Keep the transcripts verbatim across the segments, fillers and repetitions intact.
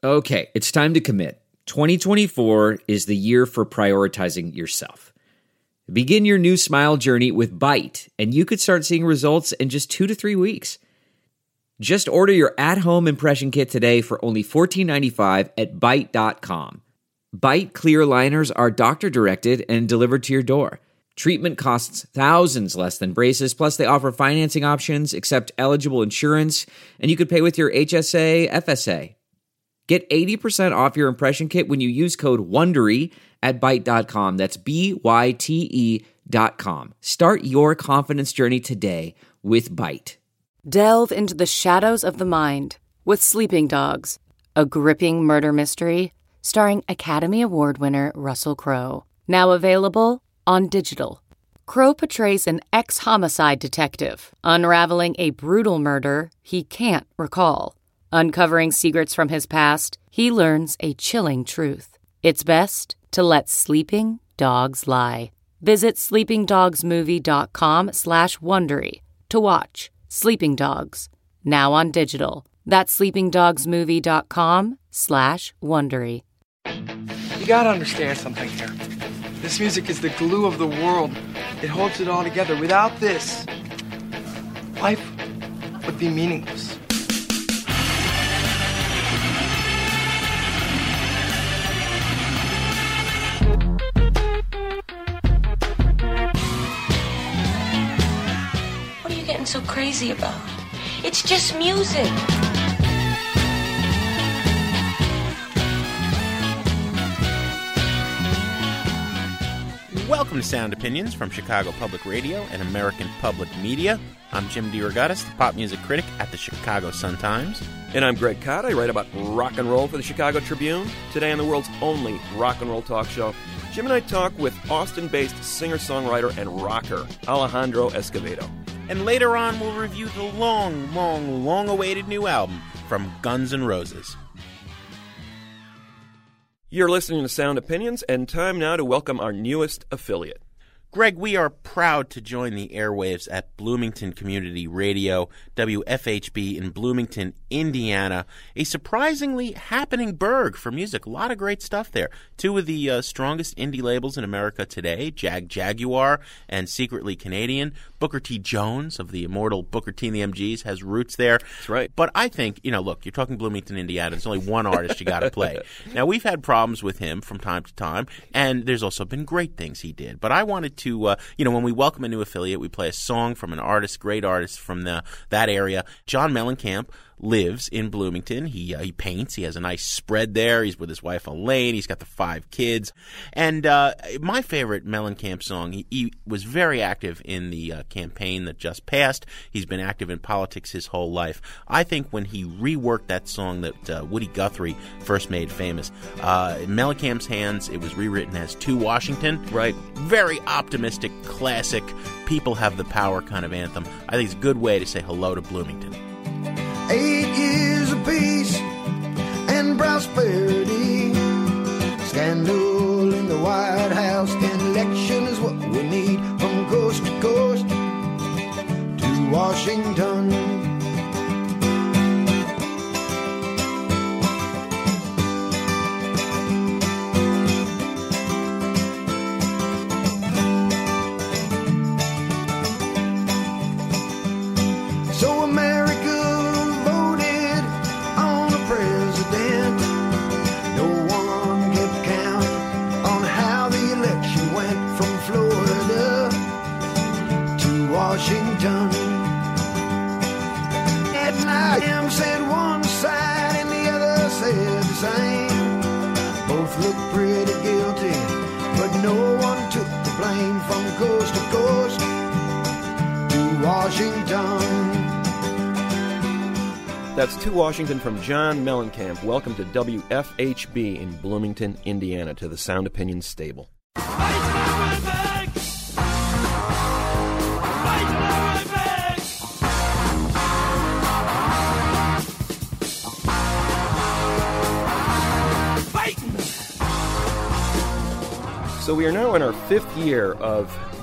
Okay, it's time to commit. twenty twenty-four is the year for prioritizing yourself. Begin your new smile journey with Byte, and you could start seeing results in just two to three weeks. Just order your at-home impression kit today for only fourteen ninety-five at byte dot com. Byte clear aligners are doctor-directed and delivered to your door. Treatment costs thousands less than braces, plus they offer financing options, accept eligible insurance, and you could pay with your H S A, F S A. Get eighty percent off your impression kit when you use code WONDERY at byte dot com. That's B Y T E dot com. Start your confidence journey today with Byte. Delve into the shadows of the mind with Sleeping Dogs, a gripping murder mystery starring Academy Award winner Russell Crowe. Now available on digital. Crowe portrays an ex-homicide detective unraveling a brutal murder he can't recall. Uncovering secrets from his past, he learns a chilling truth. It's best to let sleeping dogs lie. Visit sleepingdogsmovie.com slash Wondery to watch Sleeping Dogs, now on digital. That's sleepingdogsmovie.com slash Wondery. You gotta understand something here. This music is the glue of the world. It holds it all together. Without this, life would be meaningless. So crazy about. It's just music. Welcome to Sound Opinions from Chicago Public Radio and American Public Media. I'm Jim DeRogatis, the pop music critic at the Chicago Sun-Times. And I'm Greg Kot. I write about rock and roll for the Chicago Tribune. Today on the world's only rock and roll talk show, Jim and I talk with Austin-based singer-songwriter and rocker Alejandro Escovedo. And later on, we'll review the long, long, long-awaited new album from Guns N' Roses. You're listening to Sound Opinions, and time now to welcome our newest affiliate. Greg, we are proud to join the airwaves at Bloomington Community Radio, W F H B in Bloomington, Indiana. A surprisingly happening burg for music. A lot of great stuff there. Two of the uh, strongest indie labels in America today, Jag Jaguar and Secretly Canadian. Booker T. Jones of the immortal Booker T and the M Gs has roots there. That's right. But I think, you know, look, you're talking Bloomington, Indiana. There's only one artist you got to play. Now, we've had problems with him from time to time, and there's also been great things he did. But I wanted to To, uh, you know, when we welcome a new affiliate, we play a song from an artist, great artist from the that area. John Mellencamp lives in Bloomington. He uh, he paints. He has a nice spread there. He's with his wife Elaine. He's got the five kids. And uh, my favorite Mellencamp song, he, he was very active in the uh, campaign that just passed. He's been active in politics his whole life. I think when he reworked that song that uh, Woody Guthrie first made famous, uh, in Mellencamp's hands, it was rewritten as To Washington. Right. Very optimistic, classic, people have the power kind of anthem. I think it's a good way to say hello to Bloomington. Eight years of peace and prosperity. Scandal in the White House. An election is what we need. From coast to coast to Washington. So America voted on a president. No one kept count on how the election went from Florida to Washington. At night, him said one side and the other said the same. Both looked pretty guilty, but no one took the blame. From coast to coast to Washington. That's To Washington from John Mellencamp. Welcome to W F H B in Bloomington, Indiana, to the Sound Opinions stable. So we are now in our fifth year of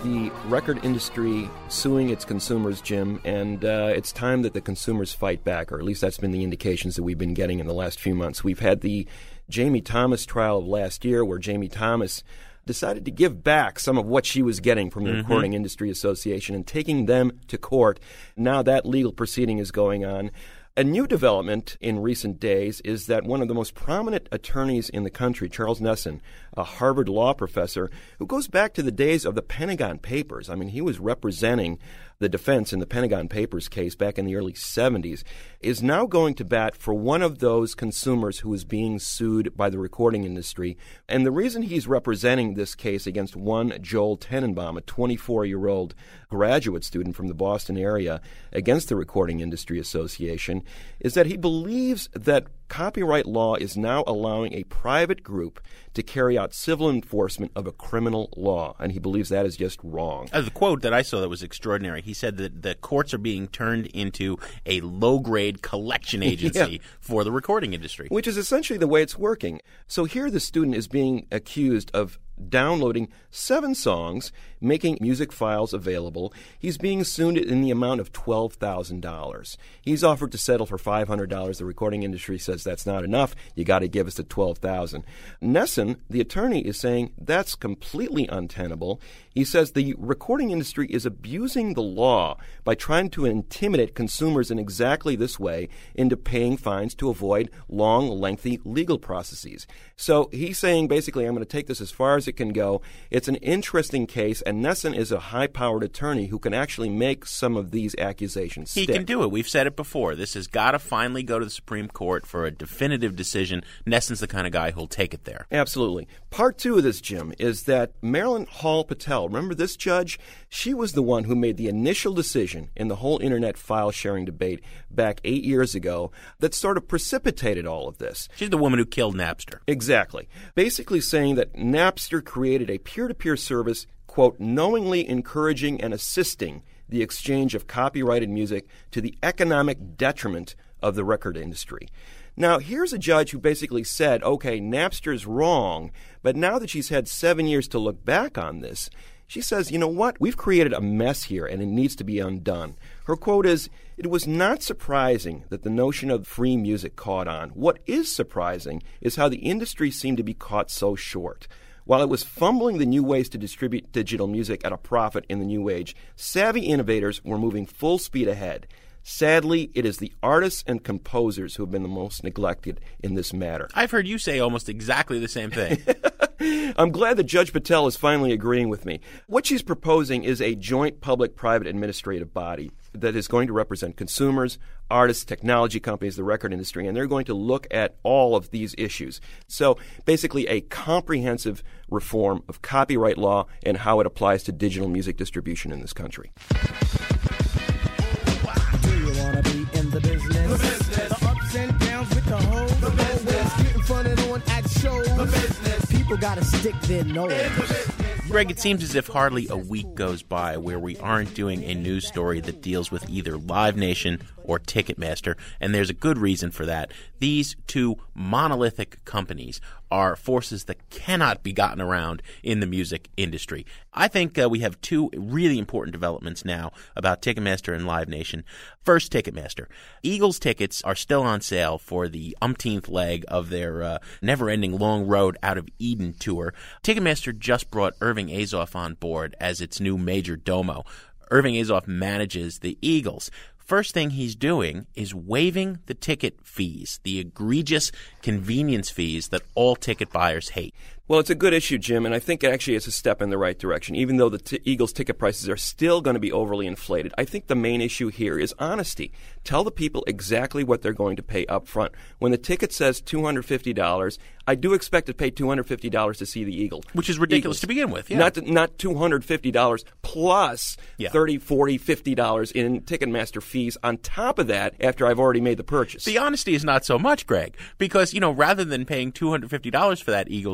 the record industry suing its consumers, Jim, and uh, it's time that the consumers fight back, or at least that's been the indications that we've been getting in the last few months. We've had the Jamie Thomas trial of last year, where Jamie Thomas decided to give back some of what she was getting from the mm-hmm. Recording Industry Association and taking them to court. Now that legal proceeding is going on. A new development in recent days is that one of the most prominent attorneys in the country, Charles Nesson, a Harvard law professor who goes back to the days of the Pentagon Papers. I mean, he was representing the defense in the Pentagon Papers case back in the early seventies, is now going to bat for one of those consumers who is being sued by the recording industry. And the reason he's representing this case against one Joel Tenenbaum, a twenty-four-year-old graduate student from the Boston area, against the Recording Industry Association, is that he believes that copyright law is now allowing a private group to carry out civil enforcement of a criminal law, and he believes that is just wrong. Uh, the quote that I saw that was extraordinary, he said that the courts are being turned into a low-grade collection agency yeah. for the recording industry. Which is essentially the way it's working. So here the student is being accused of downloading seven songs, making music files available. He's being sued in the amount of twelve thousand dollars. He's offered to settle for five hundred dollars. The recording industry says that's not enough. You got to give us the twelve thousand dollars. Nesson, the attorney, is saying that's completely untenable. He says the recording industry is abusing the law by trying to intimidate consumers in exactly this way into paying fines to avoid long, lengthy legal processes. So he's saying basically, I'm going to take this as far as it can go. It's an interesting case, and Nesson is a high-powered attorney who can actually make some of these accusations stick. He can do it. We've said it before. This has got to finally go to the Supreme Court for a definitive decision. Nesson's the kind of guy who'll take it there. Absolutely. Part two of this, Jim, is that Marilyn Hall Patel, remember this judge? She was the one who made the initial decision in the whole internet file sharing debate back eight years ago that sort of precipitated all of this. She's the woman who killed Napster. Exactly. Basically saying that Napster created a peer-to-peer service, quote, knowingly encouraging and assisting the exchange of copyrighted music to the economic detriment of the record industry. Now, here's a judge who basically said, okay, Napster's wrong, but now that she's had seven years to look back on this, she says, you know what? We've created a mess here, and it needs to be undone. Her quote is, "It was not surprising that the notion of free music caught on. What is surprising is how the industry seemed to be caught so short. While it was fumbling the new ways to distribute digital music at a profit in the new age, savvy innovators were moving full speed ahead. Sadly, it is the artists and composers who have been the most neglected in this matter." I've heard you say almost exactly the same thing. I'm glad that Judge Patel is finally agreeing with me. What she's proposing is a joint public-private administrative body that is going to represent consumers, artists, technology companies, the record industry, and they're going to look at all of these issues. So basically a comprehensive reform of copyright law and how it applies to digital music distribution in this country. Do you wanna be in the business? The business. The ups and downs with the hoes. The business. Getting funded on at shows. The business. People gotta stick their nose. Greg, it seems as if hardly a week goes by where we aren't doing a news story that deals with either Live Nation or Ticketmaster, and there's a good reason for that. These two monolithic companies are forces that cannot be gotten around in the music industry. I think uh, we have two really important developments now about Ticketmaster and Live Nation. First, Ticketmaster. Eagles tickets are still on sale for the umpteenth leg of their uh, never-ending Long Road Out of Eden tour. Ticketmaster just brought Irving Azoff on board as its new major domo. Irving Azoff manages the Eagles. First thing he's doing is waiving the ticket fees, the egregious convenience fees that all ticket buyers hate. Well, it's a good issue, Jim, and I think actually it's a step in the right direction. Even though the t- Eagles ticket prices are still going to be overly inflated, I think the main issue here is honesty. Tell the people exactly what they're going to pay up front. When the ticket says two hundred fifty dollars, I do expect to pay two hundred fifty dollars to see the Eagle. Which is ridiculous Eagles. to begin with, yeah. Not, to, not two hundred fifty dollars plus yeah. thirty dollars, forty dollars, fifty dollars in Ticketmaster fees on top of that after I've already made the purchase. The honesty is not so much, Greg, because, you know, rather than paying two hundred fifty dollars for that Eagles ticket, you're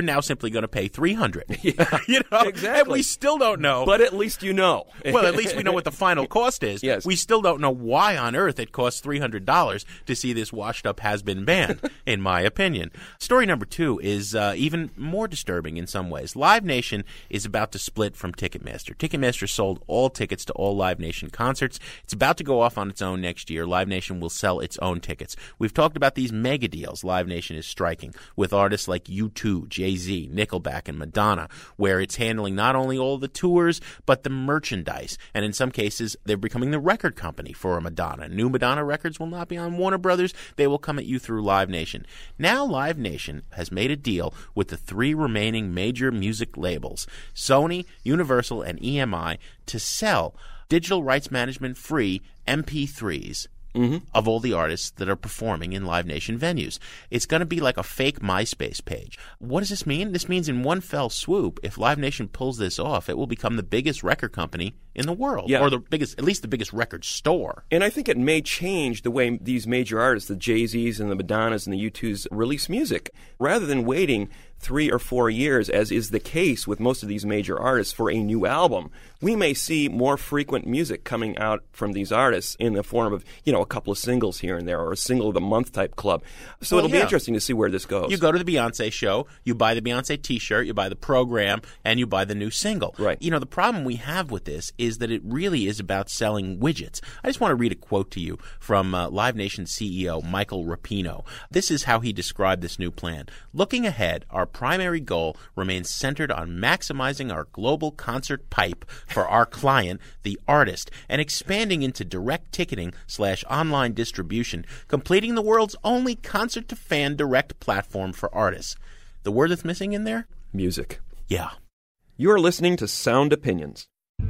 you're now simply going to pay three hundred dollars. Yeah, you know? exactly. And we still don't know. But at least you know. Well, at least we know what the final cost is. Yes. We still don't know why on earth it costs three hundred dollars to see this washed-up has-been band, in my opinion. Story number two is uh, even more disturbing in some ways. Live Nation is about to split from Ticketmaster. Ticketmaster sold all tickets to all Live Nation concerts. It's about to go off on its own next year. Live Nation will sell its own tickets. We've talked about these mega deals Live Nation is striking with artists like U two, Jay-Z, Nickelback, and Madonna, where it's handling not only all the tours, but the merchandise. And in some cases, they're becoming the record company for Madonna. New Madonna records will not be on Warner Brothers. They will come at you through Live Nation. Now Live Nation has made a deal with the three remaining major music labels, Sony, Universal, and E M I, to sell digital rights management free M P threes Mm-hmm. of all the artists that are performing in Live Nation venues. It's going to be like a fake MySpace page. What does this mean? This means in one fell swoop, if Live Nation pulls this off, it will become the biggest record company in the world, yeah. or the biggest, at least the biggest record store. And I think it may change the way these major artists, the Jay-Z's and the Madonnas and the U twos, release music. Rather than waiting three or four years, as is the case with most of these major artists, for a new album, we may see more frequent music coming out from these artists in the form of, you know, a couple of singles here and there, or a single of the month type club. So well, it'll yeah. be interesting to see where this goes. You go to the Beyonce show, you buy the Beyonce t-shirt, you buy the program, and you buy the new single. Right. You know, the problem we have with this is that it really is about selling widgets. I just want to read a quote to you from uh, Live Nation C E O Michael Rapino. This is how he described this new plan. Looking ahead, our primary goal remains centered on maximizing our global concert pipe for our client, the artist, and expanding into direct ticketing slash online distribution, completing the world's only concert-to-fan direct platform for artists. The word that's missing in there? Music. Yeah. You are listening to Sound Opinions.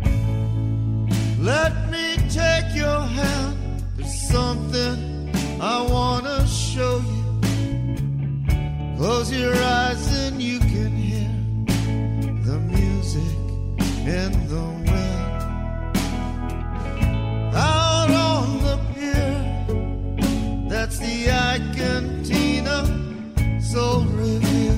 Let me take your hand. There's something I want to show you. Close your eyes and you can hear the music in the wind. Out on the pier, that's the Icantina Soul Review.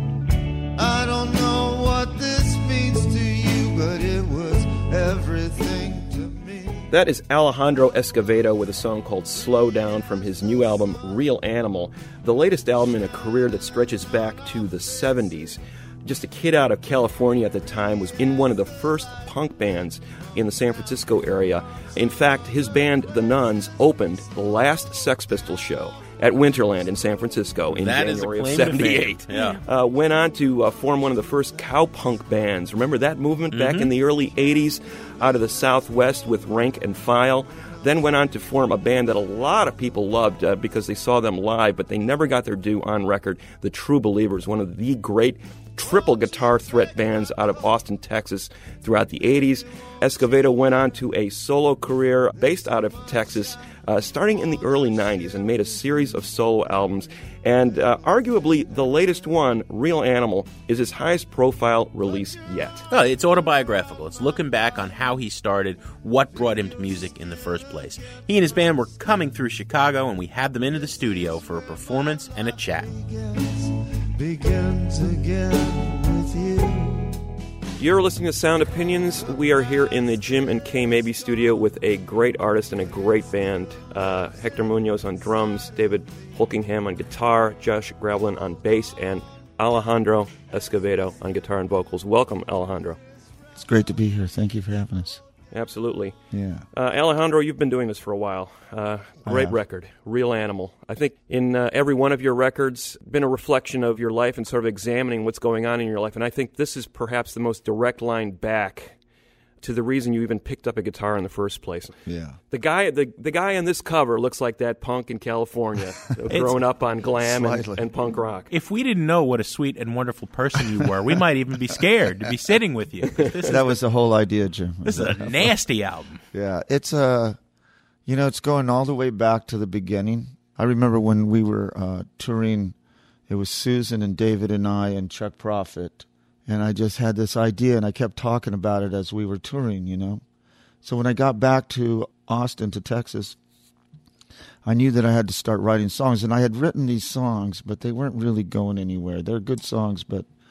I don't know what this means to you, but it was everything to me. That is Alejandro Escovedo with a song called Slow Down from his new album, Real Animal, the latest album in a career that stretches back to the seventies. Just a kid out of California at the time, was in one of the first punk bands in the San Francisco area. In fact, his band, The Nuns, opened the last Sex Pistols show at Winterland in San Francisco in that January is a of claim seventy-eight. To fame. Yeah. Uh, went on to uh, form one of the first cowpunk bands. Remember that movement back Mm-hmm. in the early eighties out of the Southwest with Rank and File? Then went on to form a band that a lot of people loved uh, because they saw them live, but they never got their due on record, the True Believers, one of the great triple guitar threat bands out of Austin, Texas throughout the eighties. Escovedo went on to a solo career based out of Texas uh, starting in the early nineties and made a series of solo albums. And uh, arguably the latest one, Real Animal, is his highest profile release yet. Oh, it's autobiographical. It's looking back on how he started, what brought him to music in the first place. He and his band were coming through Chicago, and we had them into the studio for a performance and a chat. Begins again with you. You're listening to Sound Opinions. We are here in the Jim and Kay Mabey studio with a great artist and a great band. Uh, Hector Munoz on drums, David Holkingham on guitar, Josh Gravelin on bass, and Alejandro Escovedo on guitar and vocals. Welcome, Alejandro. It's great to be here. Thank you for having us. Absolutely. Yeah. Uh, Alejandro, you've been doing this for a while. Uh, great record, Real Animal. I think in uh, every one of your records, been a reflection of your life and sort of examining what's going on in your life. And I think this is perhaps the most direct line back to the reason you even picked up a guitar in the first place. Yeah. The guy, the the guy on this cover looks like that punk in California, growing up on glam and, and punk rock. If we didn't know what a sweet and wonderful person you were, we might even be scared to be sitting with you. This that was the whole idea, Jim. This is a nasty album. Yeah, it's uh, you know, it's going all the way back to the beginning. I remember when we were uh, touring, it was Susan and David and I and Chuck Prophet. And I just had this idea, and I kept talking about it as we were touring, you know. So when I got back to Austin, to Texas, I knew that I had to start writing songs. And I had written these songs, but they weren't really going anywhere. They're good songs, but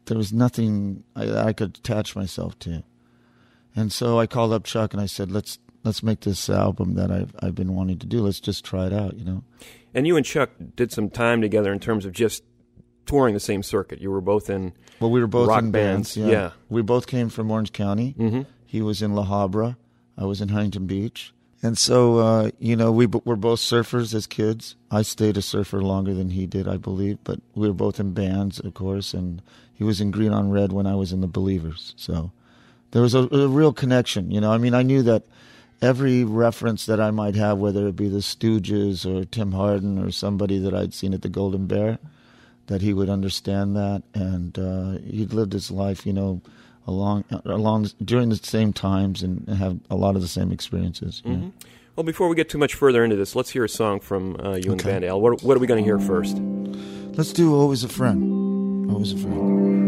there was nothing I, I could attach myself to. And so I called up Chuck and I said, let's let's make this album that I've, I've been wanting to do. Let's just try it out, you know. And you and Chuck did some time together in terms of just touring the same circuit. You were both in well, we were both rock in bands. bands. Yeah. yeah. We both came from Orange County. Mm-hmm. He was in La Habra. I was in Huntington Beach. And so, uh, you know, we b- were both surfers as kids. I stayed a surfer longer than he did, I believe. But we were both in bands, of course. And he was in Green on Red when I was in the Believers. So there was a, a real connection, you know. I mean, I knew that every reference that I might have, whether it be the Stooges or Tim Hardin or somebody that I'd seen at the Golden Bear, that he would understand that. And uh, he'd lived his life, you know, along along during the same times and have a lot of the same experiences. Mm-hmm. Well, before we get too much further into this, let's hear a song from uh, you and the band, Al. What, what are we going to hear first? Let's do Always a Friend. Always a Friend.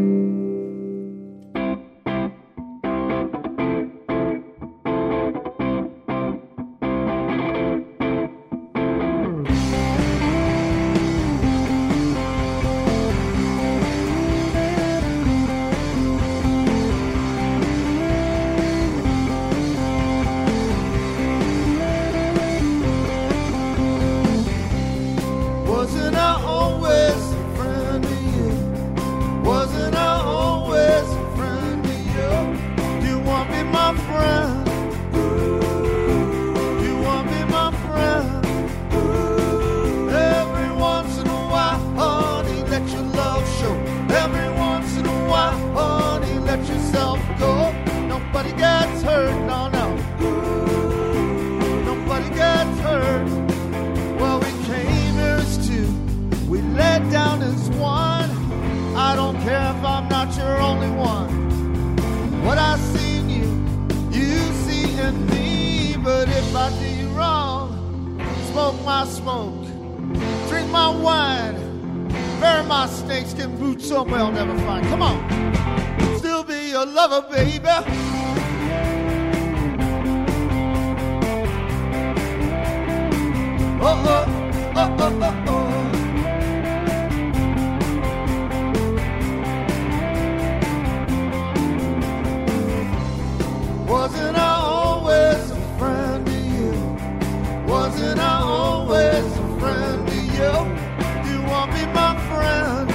Wasn't I always a friend to you? Wasn't I always a friend to you? Do you want me my friend? Do you want me my friend? Every once in a while, honey, let your love show. Every once in a while, honey, let yourself go. Nobody gets hurt, no, no. Nobody gets hurt. Well, we came here as two, we let down as one. I don't care if I'm not your only one. What I see in you, you see in me. But if I do you wrong, smoke my smoke, drink my wine, bury my snakeskin boots somewhere I'll never find. Come on, still be your lover, baby. Oh, oh, oh, oh, oh, oh. Wasn't I always a friend to you? Wasn't I always a friend to you? You want me my friend?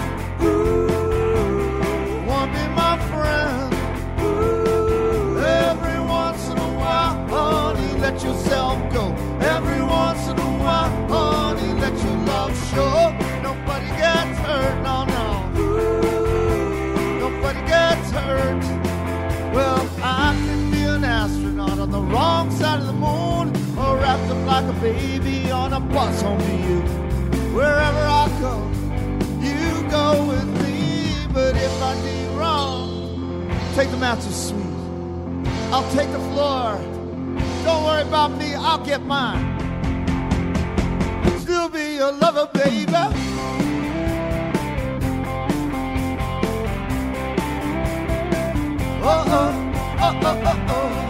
Ooh, want me my friend? Ooh, every once in a while, honey, let yourself go. Every once in a while, honey, let your love show. Nobody gets hurt, no, no. Ooh, nobody gets hurt. Well, I can be an astronaut on the wrong side of the moon, or wrapped up like a baby on a bus home to you. Wherever I go, you go with me. But if I do you wrong, take the mattress suite, I'll take the floor. Don't worry about me, I'll get mine. Still be your lover, baby. Oh, oh, oh, oh, oh, oh.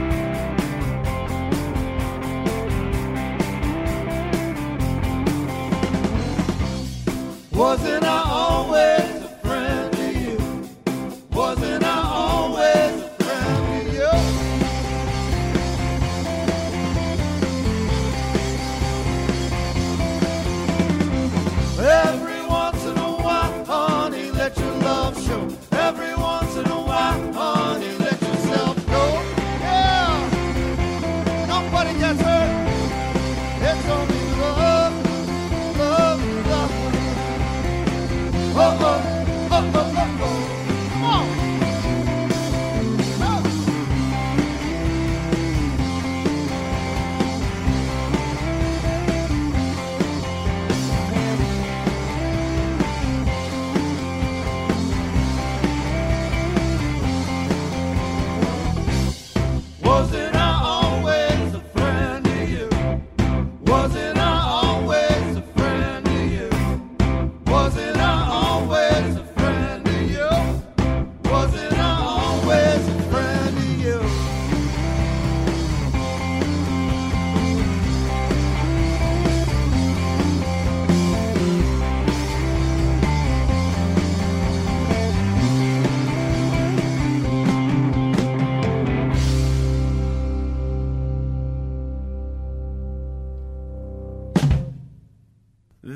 Wasn't I always a friend to you? Wasn't I always a friend to you? Every once in a while, honey, let your love show. Every once in a while, honey, let yourself go. Yeah, nobody gets hurt. It's only love, love, love.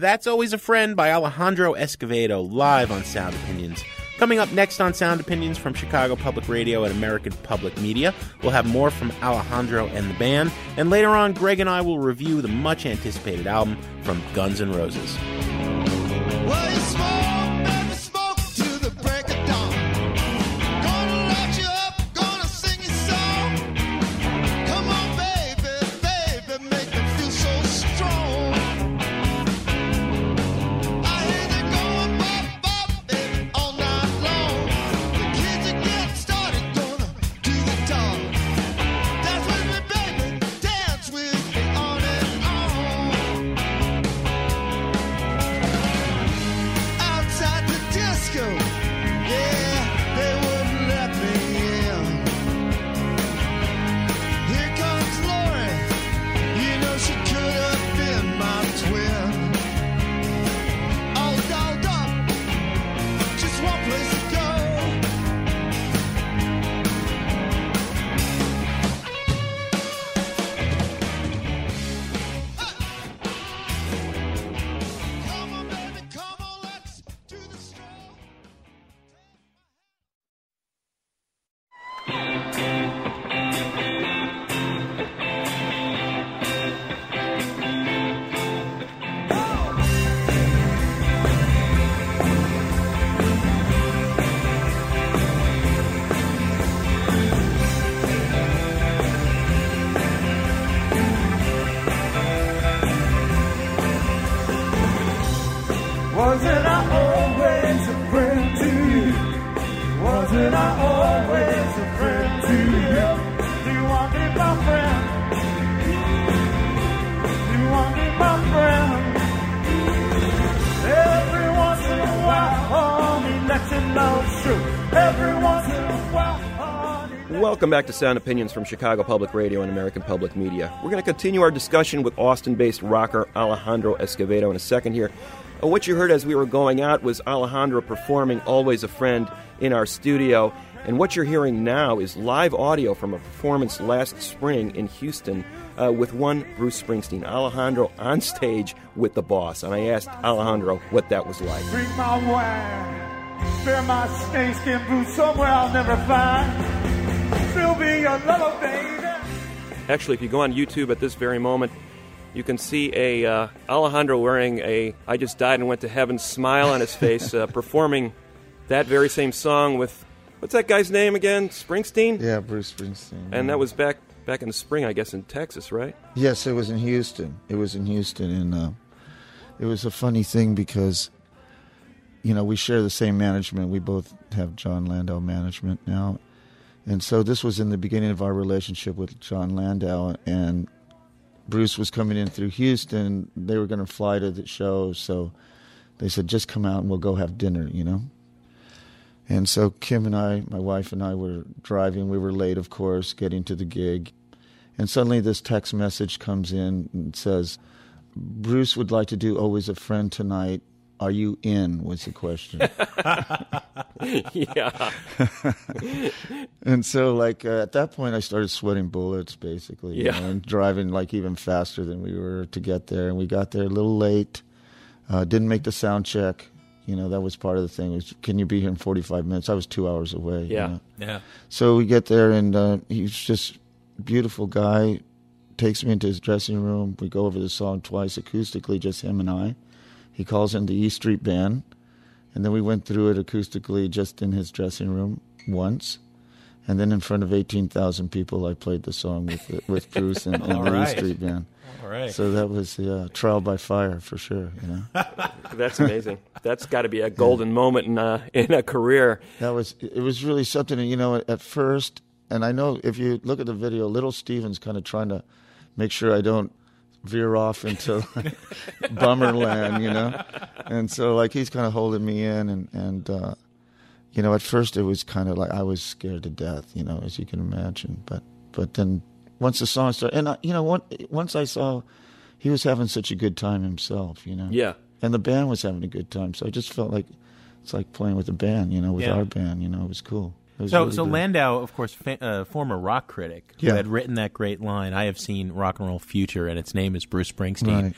That's Always a Friend by Alejandro Escovedo, live on Sound Opinions. Coming up next on Sound Opinions from Chicago Public Radio and American Public Media, we'll have more from Alejandro and the band, and later on, Greg and I will review the much-anticipated album from Guns N' Roses. Well, you smoke, baby, smoke to the break of dawn. Gonna light you up, gonna sing your song. Come on, baby, baby, make me feel so strong. I hear they going bop, bop, baby, all night long. The kids are getting started, gonna do the talk. Dance with me, baby, dance with me on and on. Outside the disco, yeah, they wouldn't let me in. Here comes Lori, you know she could have been my twin. All dolled up, just one place to go. Come on, baby, come on, let's do the stroll. Wasn't I always a friend to you? Wasn't I always a friend to you? Do you want to be my friend? Do you want to be my friend? Every once in a while, honey, let you know it's true. Every once in a while, honey. Welcome back to Sound Opinions from Chicago Public Radio and American Public Media. We're going to continue our discussion with Austin-based rocker Alejandro Escovedo in a second here. Uh, what you heard as we were going out was Alejandro performing Always a Friend in our studio. And what you're hearing now is live audio from a performance last spring in Houston uh, with one Bruce Springsteen. Alejandro on stage with the boss. And I asked Alejandro what that was like. Drink my wine, bear my snakeskin boots somewhere I'll never find. Still be your lover, baby. Actually, if you go on YouTube at this very moment, you can see a uh, Alejandro wearing a I Just Died and Went to Heaven smile on his face, uh, performing that very same song with, what's that guy's name again? Springsteen? Yeah, Bruce Springsteen. And that was back back in the spring, I guess, in Texas, right? Yes, it was in Houston. It was in Houston, and uh, it was a funny thing because, you know, we share the same management. We both have John Landau management now. And so this was in the beginning of our relationship with John Landau, and Bruce was coming in through Houston. They were going to fly to the show, so they said, just come out and we'll go have dinner, you know? And so Kim and I, my wife and I, were driving. We were late, of course, getting to the gig. And suddenly this text message comes in and says, Bruce would like to do Always a Friend tonight. Are you in, was the question. Yeah. And so, like, uh, at that point, I started sweating bullets, basically. you Yeah. know, and driving, like, even faster than we were to get there. And we got there a little late. Uh, didn't make the sound check. You know, that was part of the thing. Was, can you be here in forty-five minutes? I was two hours away. Yeah. You know? Yeah. So we get there, and uh, he's just a beautiful guy. Takes me into his dressing room. We go over the song twice acoustically, just him and I. He calls in the E Street Band, and then we went through it acoustically just in his dressing room once. And then in front of eighteen thousand people, I played the song with with Bruce and, and the right. E Street Band. All right. So that was the uh, trial by fire for sure. You know, That's amazing. That's got to be a golden moment in a, in a career. that was it. Was really something. And, you know, at first, and I know if you look at the video, Little Steven's kind of trying to make sure I don't veer off into bummer land, you know. And so, like, he's kind of holding me in, and and uh, you know, at first it was kind of like I was scared to death, you know, as you can imagine. But but then once the song started, and I, you know, one, once I saw he was having such a good time himself, you know. Yeah. And the band was having a good time, so I just felt like it's like playing with a band, you know, with Yeah. our band, you know. It was cool. It was So, really so good. Landau, of course, fa- uh, former rock critic, who Yeah. had written that great line, "I have seen Rock and Roll Future, and its name is Bruce Springsteen." Right.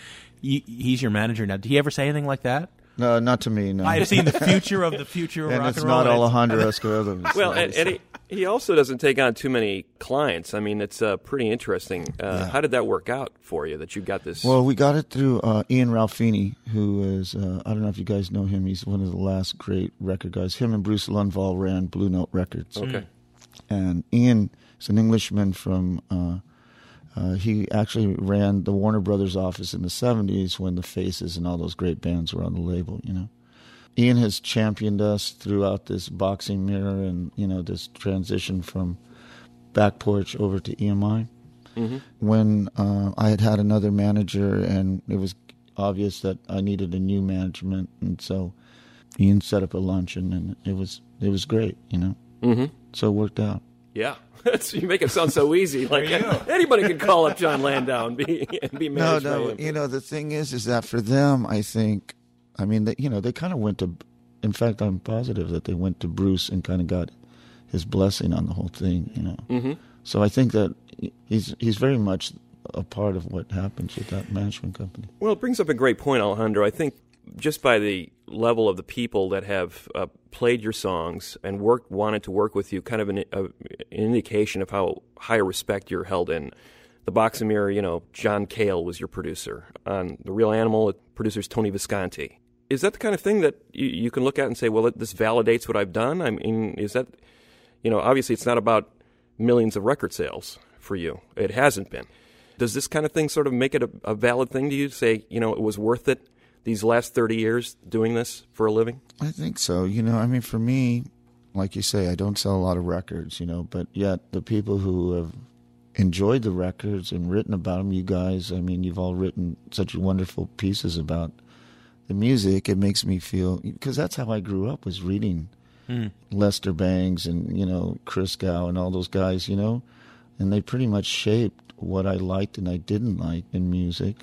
you, he's your manager now. Did he ever say anything like that? No, not to me, no. I have seen the future of the future of and rock it's and roll. not Alejandro Escovedo. Well, and, and he, he also doesn't take on too many clients. I mean, it's uh, pretty interesting. Uh, Yeah. How did that work out for you, that you got this? Well, we got it through uh, Ian Ralphini, who is, uh, I don't know if you guys know him. He's one of the last great record guys. Him and Bruce Lundvall ran Blue Note Records. Okay. And Ian is an Englishman from, uh, uh, he actually ran the Warner Brothers office in the seventies when the Faces and all those great bands were on the label, you know. Ian has championed us throughout this boxing mirror and, you know, this transition from Back Porch over to E M I. Mm-hmm. When uh, I had had another manager and it was obvious that I needed a new management, and so Ian set up a luncheon, and it was it was great, you know. Mm-hmm. So it worked out. Yeah. You make it sound so easy. Like anybody can call up John Landau and be and be No, managed by no. him. You know, the thing is, is that for them, I think, I mean, they, you know, they kind of went to. In fact, I'm positive that they went to Bruce and kind of got his blessing on the whole thing. You know. Mm-hmm. So I think that he's he's very much a part of what happens with that management company. Well, it brings up a great point, Alejandro. I think just by the level of the people that have uh, played your songs and worked, wanted to work with you, kind of an, uh, an indication of how high a respect you're held in. The Boxing Mirror, you know, John Cale was your producer. On The Real Animal, producer's Tony Visconti. Is that the kind of thing that you, you can look at and say, well, this validates what I've done? I mean, is that, you know, obviously it's not about millions of record sales for you. It hasn't been. Does this kind of thing sort of make it a, a valid thing to you to say, you know, it was worth it these last thirty years doing this for a living? I think so. You know, I mean, for me, like you say, I don't sell a lot of records, you know, but yet the people who have enjoyed the records and written about them, you guys, I mean, you've all written such wonderful pieces about the music. It makes me feel, because that's how I grew up, was reading mm. Lester Bangs and, you know, Chris Gow and all those guys, you know, and they pretty much shaped what I liked and I didn't like in music.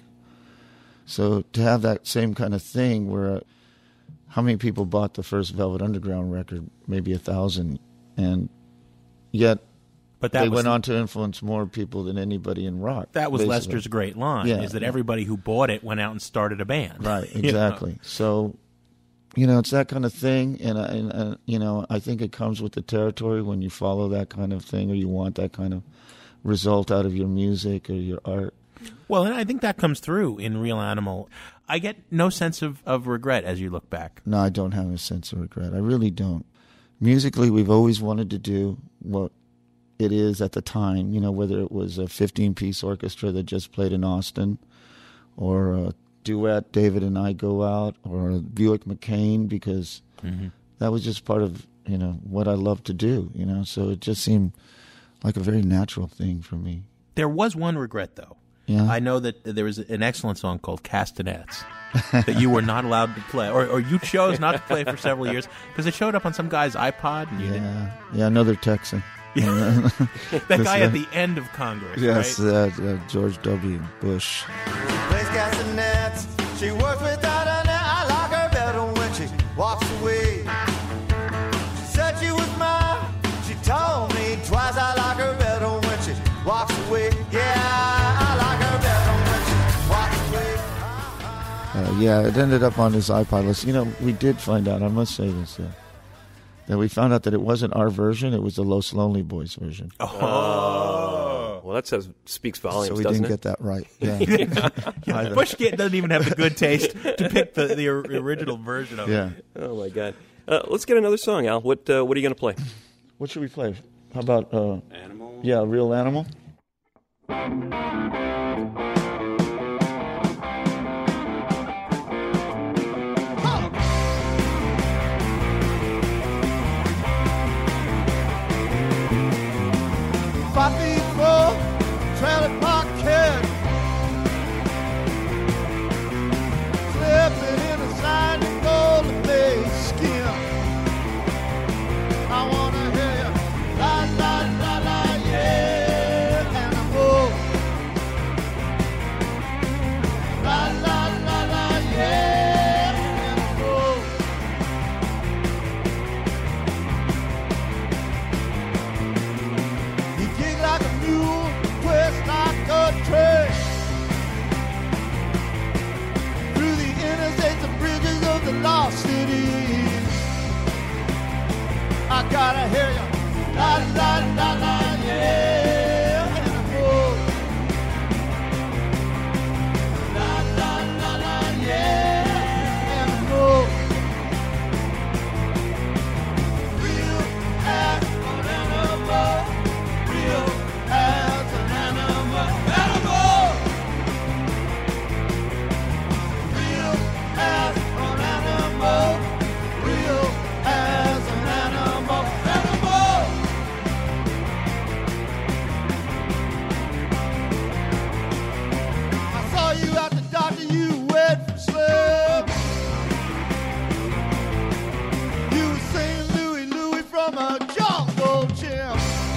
So to have that same kind of thing where uh, how many people bought the first Velvet Underground record? Maybe a thousand. And yet but that they was, went on to influence more people than anybody in rock. That was basically. Lester's great line, yeah, is that yeah. everybody who bought it went out and started a band. Right, exactly. You know? So, you know, it's that kind of thing. And, and, and, you know, I think it comes with the territory when you follow that kind of thing or you want that kind of result out of your music or your art. Well, and I think that comes through in Real Animal. I get no sense of, of regret as you look back. No, I don't have a sense of regret. I really don't. Musically, we've always wanted to do what it is at the time, you know, whether it was a fifteen-piece orchestra that just played in Austin or a duet, David and I go out, or a Buick McCain, because mm-hmm. that was just part of, you know, what I love to do, you know, so it just seemed like a very natural thing for me. There was one regret, though. Yeah. I know that there was an excellent song called Castanets that you were not allowed to play, or, or you chose not to play for several years because it showed up on some guy's iPod. And you yeah, didn't... yeah, another Texan. that guy uh, at the end of Congress, yes, right? uh, uh, George W. Bush. Plays castanets. She works without a net. I like her better when she walks away. She said she was mine. She told me twice. I like her better when she walks away. Yeah, I like her better when she walks away. Uh, yeah, it ended up on his iPod list. You know, we did find out, I must say this, uh, that we found out that it wasn't our version, it was the Los Lonely Boys version. Oh. Well, that says speaks volumes, so we doesn't didn't it? get that right. Yeah. yeah. Bush doesn't even have the good taste to pick the, the original version of yeah. it. Oh, my God. Uh, let's get another song, Al. What uh, What are you going to play? What should we play? How about... Uh, Animal? Yeah, Real Animal. Five feet four, trailer park kid, slipping in a shiny golden lace skin. I wanna hear you, la la la la, yeah, animal. gotta hear you. La la la la, yeah. Oh. La la la la, yeah. Oh. Real as an animal. Real as an animal. Animal. Real as an animal. Real as an animal. Animal. I saw you at the doctor, you wet from slip. You were singing Louie Louie from a jungle gym.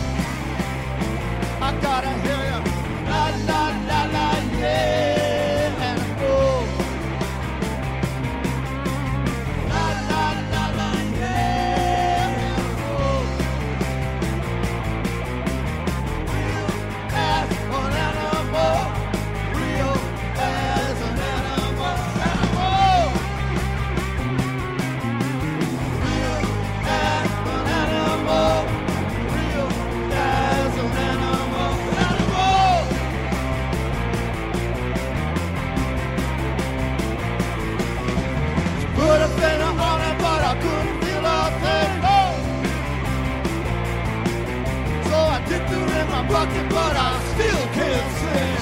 I gotta hear you. La la la la, yeah. And oh. La la la la, yeah. And oh. Real as an animal. Real as an animal. Animal. Real as an animal. Real as an animal. Animal. Put a finger on it, but I couldn't feel a thing. Oh. So I dipped her in my bucket, but I still can't sing.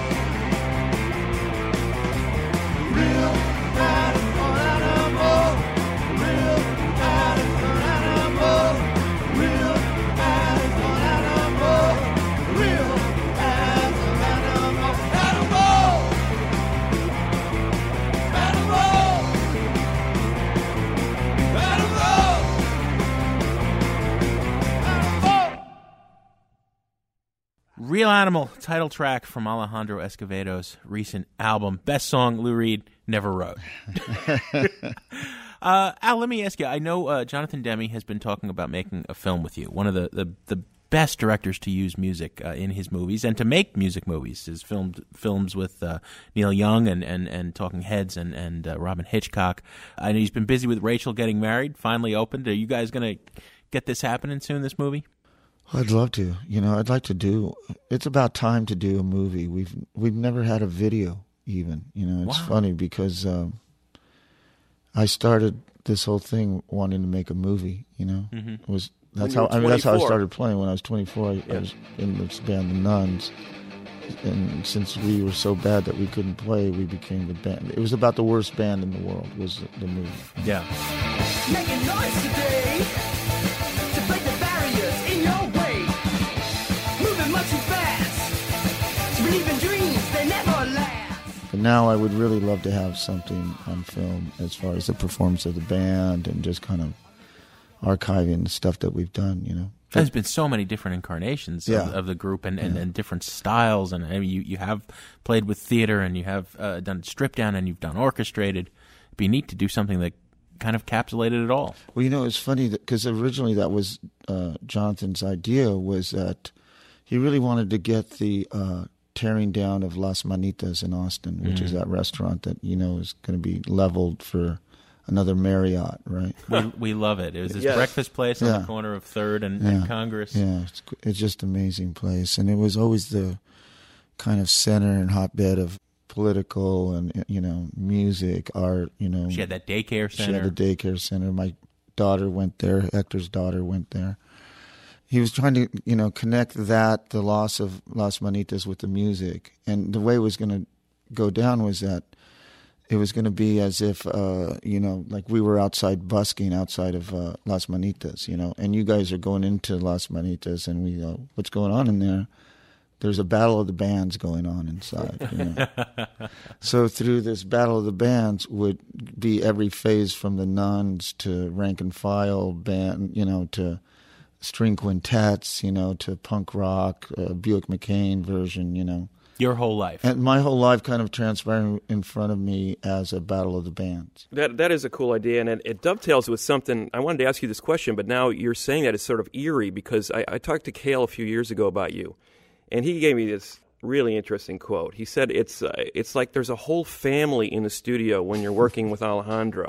Real as an animal. Real as an animal. Real as an animal. Real as an animal. Animal. Animal. Animal. Animal. Real Animal, title track from Alejandro Escovedo's recent album. Best song Lou Reed never wrote. uh, Al, let me ask you. I know uh, Jonathan Demme has been talking about making a film with you. One of the, the, the best directors to use music uh, in his movies and to make music movies. His filmed films with uh, Neil Young and, and, and Talking Heads and, and uh, Robin Hitchcock. I know he's been busy with Rachel getting married, finally opened. Are you guys going to get this happening soon, this movie? I'd love to. You know, I'd like to do. It's about time to do a movie. We've we've never had a video even. You know, it's Wow. funny because um, I started this whole thing wanting to make a movie. You know, Mhm. it was When that's you how were I mean that's how I twenty-four. started playing when I was twenty-four. I, I was in this band, The Nuns, and since we were so bad that we couldn't play, we became the band. It was about the worst band in the world. Was the, the movie? Yeah. Making noise today to break the barriers in your way. Moving much too fast to believe in dreams they never last. But now I would really love to have something on film as far as the performance of the band and just kind of archiving the stuff that we've done, you know. There's been so many different incarnations Yeah. of, of the group and, and, and different styles. And I mean, you, you have played with theater and you have uh, done stripped down and you've done orchestrated. It'd be neat to do something that kind of encapsulated it all. Well, you know, it's funny because originally that was uh, Jonathan's idea, was that he really wanted to get the uh, tearing down of Las Manitas in Austin, which is Mhm. that restaurant that, you know, is going to be leveled for another Marriott, right? We, we love it. It was this Yes. breakfast place on Yeah. the corner of third and, Yeah. and Congress. Yeah, it's, it's just an amazing place. And it was always the kind of center and hotbed of political and, you know, music, art, you know. She had that daycare She center. had the daycare center. My daughter went there. Hector's daughter went there. He was trying to, you know, connect that, the loss of Las Manitas, with the music. And the way it was going to go down was that it was going to be as if, uh, you know, like we were outside busking outside of uh, Las Manitas, you know, and you guys are going into Las Manitas, and we go, what's going on in there? There's a battle of the bands going on inside, you know. So through this battle of the bands would be every phase from the Nuns to rank and file band, you know, to string quintets, you know, to punk rock, uh, Buick McCain version, you know. Your whole life. And my whole life kind of transpiring in front of me as a battle of the bands. That that is a cool idea, and it, it dovetails with something. I wanted to ask you this question, but now you're saying that it's sort of eerie because I, I talked to Cale a few years ago about you, and he gave me this really interesting quote. He said it's uh, it's like there's a whole family in the studio when you're working with Alejandro.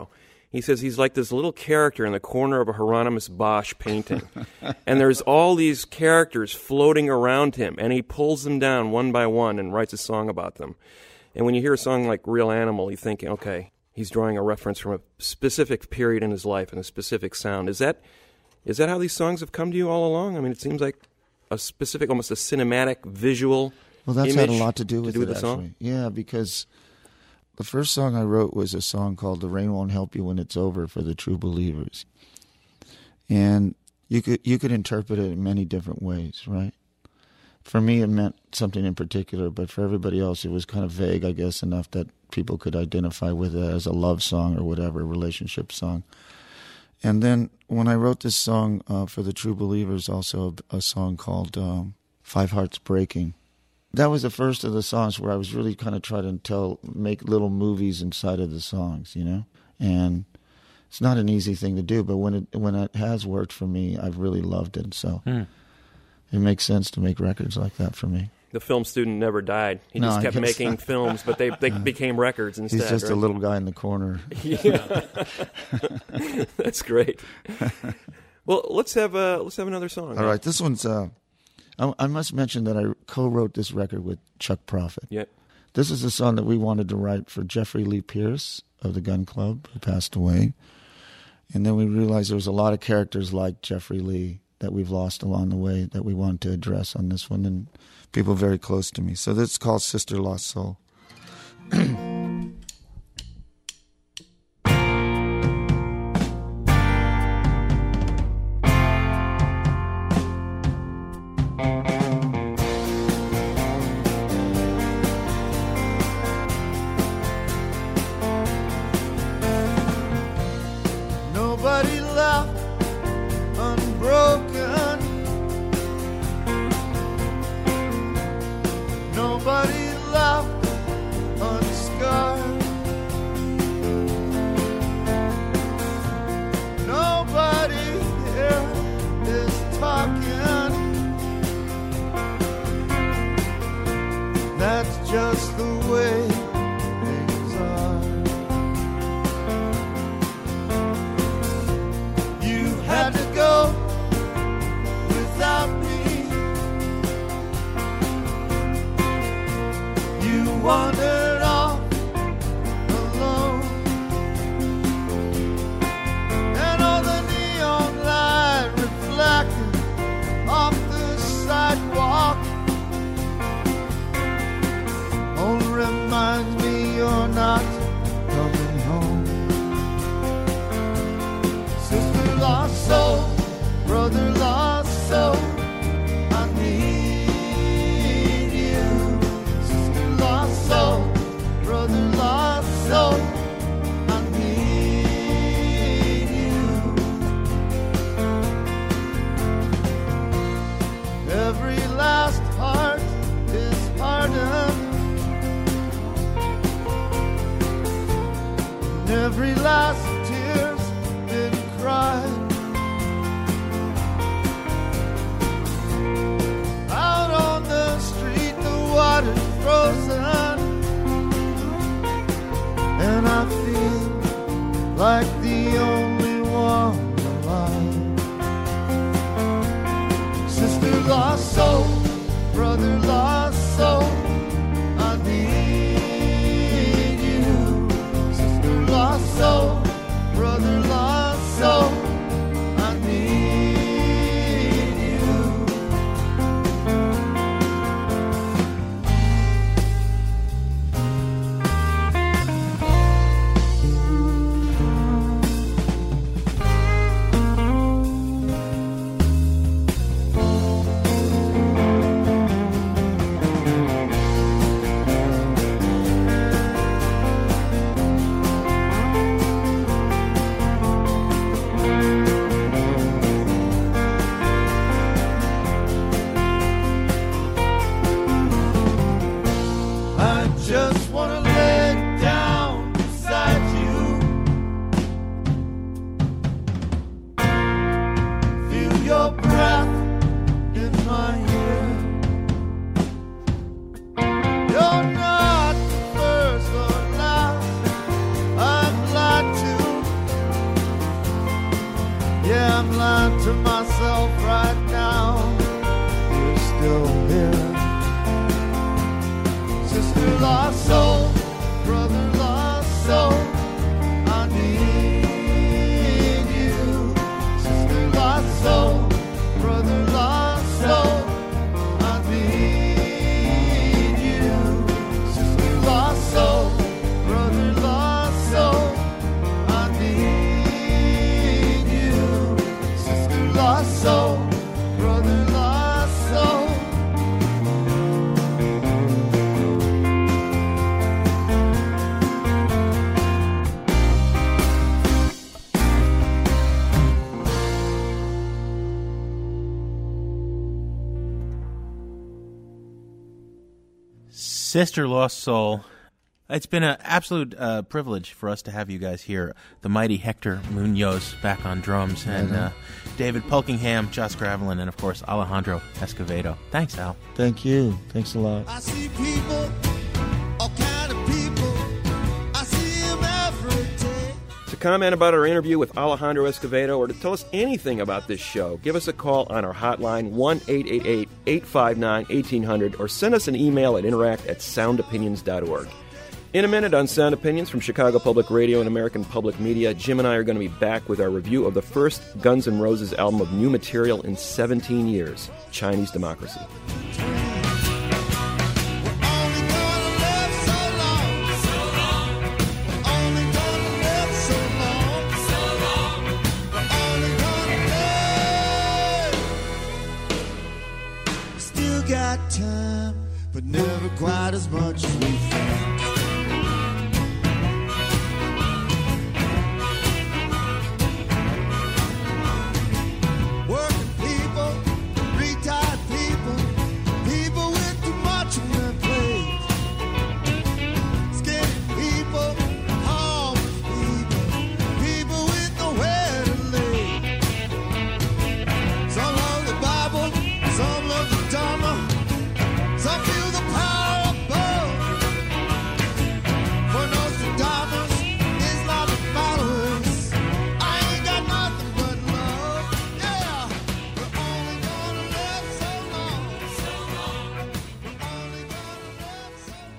He says he's like this little character in the corner of a Hieronymus Bosch painting. And there's all these characters floating around him, and he pulls them down one by one and writes a song about them. And when you hear a song like Real Animal, you think, okay, he's drawing a reference from a specific period in his life and a specific sound. Is that is that how these songs have come to you all along? I mean, it seems like a specific, almost a cinematic, visual Well, that's image had a lot to do with to do it, with the actually. song? Yeah, because the first song I wrote was a song called The Rain Won't Help You When It's Over for the True Believers. And you could you could interpret it in many different ways, right? For me, it meant something in particular, but for everybody else, it was kind of vague, I guess, enough that people could identify with it as a love song or whatever, relationship song. And then when I wrote this song uh, for the True Believers, also a, a song called um, Five Hearts Breaking. That was the first of the songs where I was really kind of trying to tell, make little movies inside of the songs, you know? And it's not an easy thing to do, but when it when it has worked for me, I've really loved it. So Mm. it makes sense to make records like that for me. The film student never died. He No, just I kept guess making not. films, but they, they became records instead. He's just right? a little guy in the corner. Yeah. That's great. Well, let's have uh, let's have another song. All right, this one's... Uh, I, I must mention that I co-wrote this record with Chuck Prophet. Yeah. This is a song that we wanted to write for Jeffrey Lee Pierce of the Gun Club, who passed away. And then we realized there was a lot of characters like Jeffrey Lee that we've lost along the way that we wanted to address on this one, and people very close to me. So this is called Sister Lost Soul. Nobody left unbroken. Nobody left unscarred. Nobody here is talking. That's just the way things are. You had to go without me. You wandered off alone, and all the neon light reflected off the sidewalk only reminds me you're not coming home. Sister lost soul, brother lost soul, I need you. Sister lost soul, brother lost soul, I need you. Every last heart is hardened, and every last tear's been cried. Out on the street, the water's frozen, and I feel like the only one alive. Sister lost soul, brother lost soul, I need you. Sister lost soul, brother lost soul, I need you. Yeah, I'm lying to myself right now. You're still here. Sister lost soul, brother lost soul. I need you. Sister lost soul, brother lost soul. I need you. Sister lost soul, brother lost soul. I need you. Sister lost soul, brother lost soul. Sister Lost Soul. It's been an absolute uh, privilege for us to have you guys here. The mighty Hector Munoz back on drums, and uh, David Polkingham, Josh Gravelin, and of course Alejandro Escovedo. Thanks, Al. Thank you. Thanks a lot. I see people, all kind of people. I see them every day. To comment about our interview with Alejandro Escovedo or to tell us anything about this show, give us a call on our hotline, one eight eight eight, eight five nine, one eight hundred, or send us an email at interact at sound opinions dot org. In a minute on Sound Opinions from Chicago Public Radio and American Public Media, Jim and I are going to be back with our review of the first Guns N' Roses album of new material in seventeen years, Chinese Democracy. Still got time, but never quite as much as we think. Working people, retired people, people with too much on their plate. Skinny people, homeless people, people with nowhere to lay. Some love the Bible, some love the Dharma, some feel the power of both. For Nostradamus, Islamic followers, I ain't got nothing but love. Yeah, we're only gonna live so long, so long. We're only gonna live so long.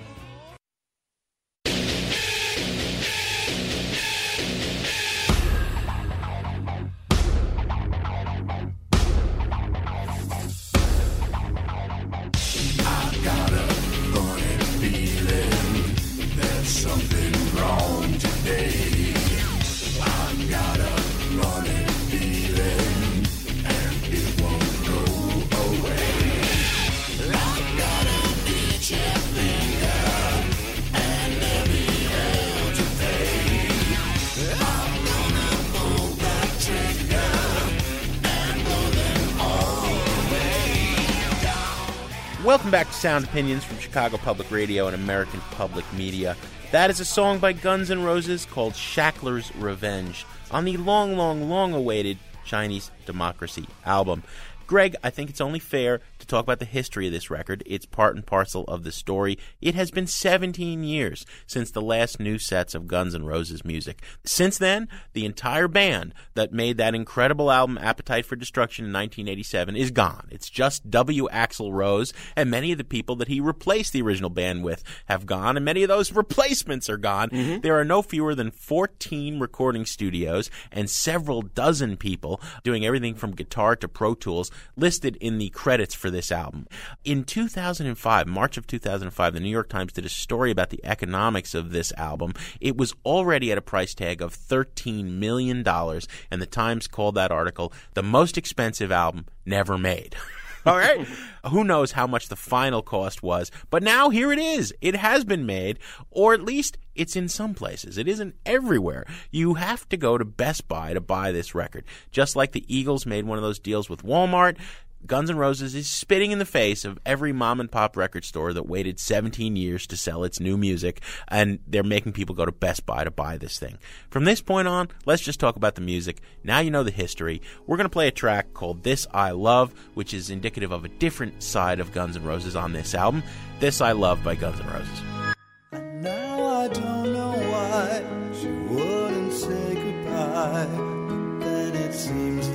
Welcome back to Sound Opinions from Chicago Public Radio and American Public Media. That is a song by Guns N' Roses called Shackler's Revenge on the long, long, long-awaited Chinese Democracy album. Greg, I think it's only fair to talk about the history of this record. It's part and parcel of the story. It has been seventeen years since the last new sets of Guns N' Roses music. Since then, the entire band that made that incredible album Appetite for Destruction in nineteen eighty-seven is gone. It's just W. Axl Rose, and many of the people that he replaced the original band with have gone, and many of those replacements are gone. Mm-hmm. There are no fewer than fourteen recording studios and several dozen people doing everything from guitar to Pro Tools listed in the credits for this album. In two thousand five, March of two thousand five, the New York Times did a story about the economics of this album. It was already at a price tag of thirteen million dollars, and the Times called that article the most expensive album never made. All right? Who knows how much the final cost was, but now here it is. It has been made, or at least it's in some places. It isn't everywhere. You have to go to Best Buy to buy this record. Just like the Eagles made one of those deals with Walmart, Guns N' Roses is spitting in the face of every mom-and-pop record store that waited seventeen years to sell its new music, and they're making people go to Best Buy to buy this thing. From this point on, let's just talk about the music. Now you know the history. We're going to play a track called This I Love, which is indicative of a different side of Guns N' Roses on this album. This I Love by Guns N' Roses. And now I don't know why she wouldn't say goodbye, but then it seems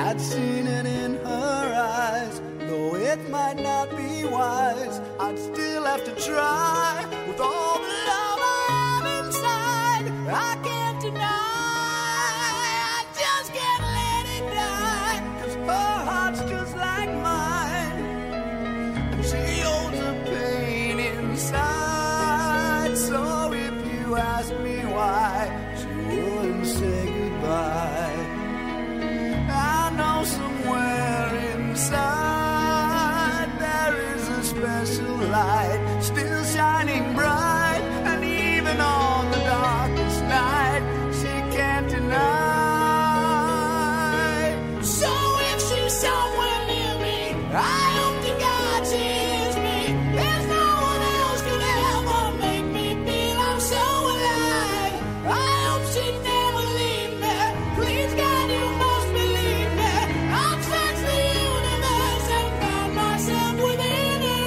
I'd seen it in her eyes. Though it might not be wise, I'd still have to try. With all the love I have inside, I can't deny, I just can't let it die. 'Cause her heart's just like mine, and she holds the pain inside. So if you ask me why she wouldn't say goodbye, I know somewhere inside there is a special light still shining bright, and even on the darkest night she can't deny. So if she's somewhere near me, I hope to God she hears me. There's no one else could ever make me feel I'm so alive. I hope she never leave me. Please God, you must believe me. I've searched the universe and found myself within her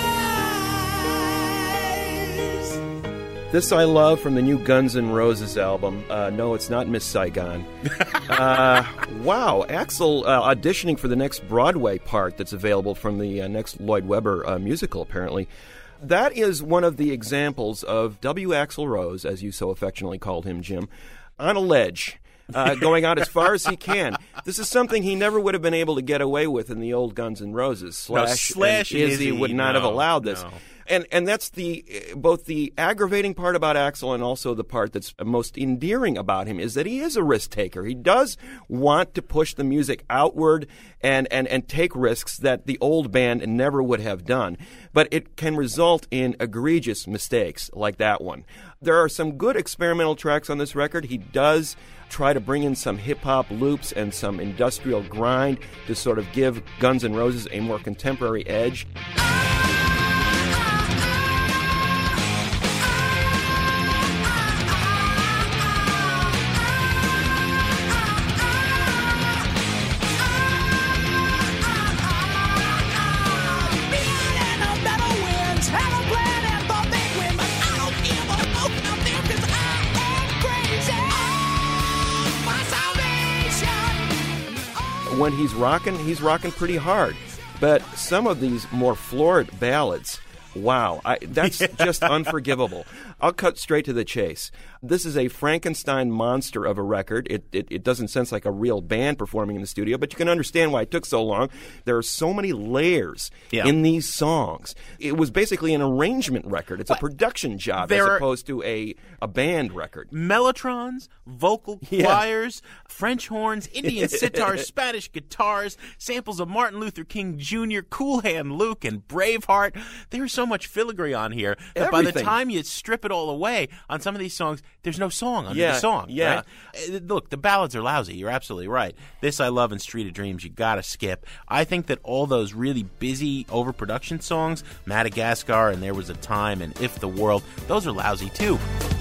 eyes. This I Love from the new Guns N' Roses album. Uh, no, it's not Miss Saigon. uh, wow, Axl uh, auditioning for the next Broadway part that's available from the uh, next Lloyd Webber uh, musical, apparently. That is one of the examples of W. Axl Rose, as you so affectionately called him, Jim, on a ledge. Uh, going out as far as he can. This is something he never would have been able to get away with in the old Guns N' Roses. Slash, No, Slash and and Izzy Izzy, would not no, have allowed this. no. And and that's the both the aggravating part about Axl and also the part that's most endearing about him is that he is a risk taker. He does want to push the music outward and, and, and take risks that the old band never would have done. But it can result in egregious mistakes like that one. There are some good experimental tracks on this record. He does try to bring in some hip-hop loops and some industrial grind to sort of give Guns N' Roses a more contemporary edge. When he's rocking, he's rocking pretty hard. But some of these more florid ballads, wow, I, that's just unforgivable. I'll cut straight to the chase. This is a Frankenstein monster of a record. It, it it doesn't sense like a real band performing in the studio, but you can understand why it took so long. There are so many layers Yeah. in these songs. It was basically an arrangement record. It's a production job There as are- opposed to a, a band record. Mellotrons, vocal Yeah. choirs, French horns, Indian sitars, Spanish guitars, samples of Martin Luther King Junior, Cool Hand Luke, and Braveheart. There's so much filigree on here that by the Everything. time you strip it all away on some of these songs, there's no song under Yeah, the song. yeah. Right? Uh, Look, the ballads are lousy. You're absolutely right. This I Love and Street of Dreams, you gotta skip. I think that all those really busy overproduction songs, Madagascar and There Was a Time and If the World, those are lousy too.